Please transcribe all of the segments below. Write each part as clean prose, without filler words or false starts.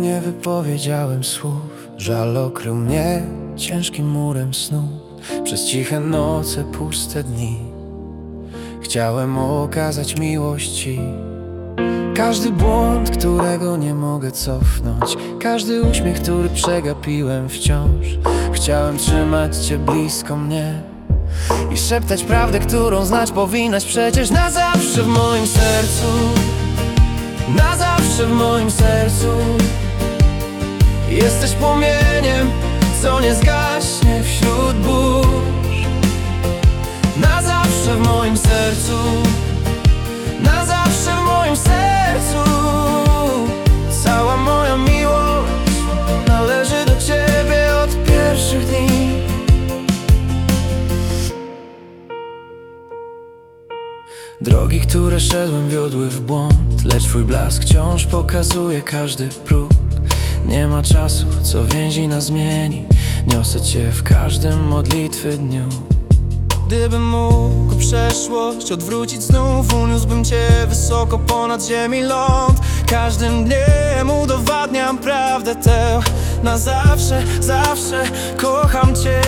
nie wypowiedziałem słów. Żal okrył mnie ciężkim murem snu. Przez ciche noce, puste dni chciałem okazać miłość Ci. Każdy błąd, którego nie mogę cofnąć, każdy uśmiech, który przegapiłem wciąż. Chciałem trzymać Cię blisko mnie i szeptać prawdę, którą znać powinnaś przecież. Na zawsze w moim sercu, na zawsze w moim sercu. Jesteś płomieniem, co nie zgaśnie wśród burz. Na zawsze w moim sercu, na zawsze w moim sercu. Cała moja miłość należy do Ciebie od pierwszych dni. Drogi, które szedłem, wiodły w błąd, lecz Twój blask wciąż pokazuje każdy próg. Nie ma czasu, co więzi nas zmieni. Niosę Cię w każdym modlitwy dniu. Gdybym mógł przeszłość odwrócić znów, uniósłbym Cię wysoko ponad ziemi ląd. Każdym dniem udowadniam prawdę tę. Na zawsze, zawsze kocham Cię.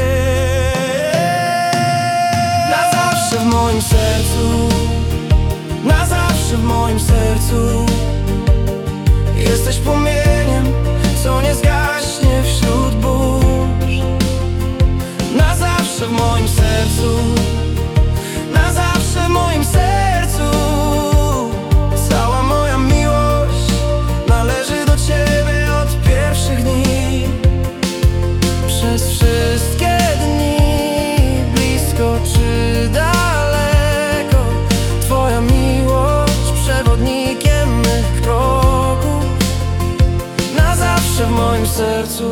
Na zawsze w moim sercu, na zawsze w moim sercu. Jesteś płomieniem, co nie zgaśnie wśród burz. Na zawsze w moim sercu, na zawsze w moim sercu. Cała moja miłość należy do Ciebie od pierwszych dni. Przez wszystkie dni, blisko czy daleko, Twoja miłość przewodnikiem mych kroków. Na zawsze w moim sercu,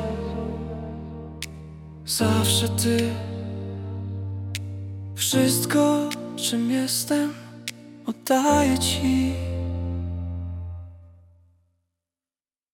zawsze Ty. Wszystko, czym jestem, oddaję Ci.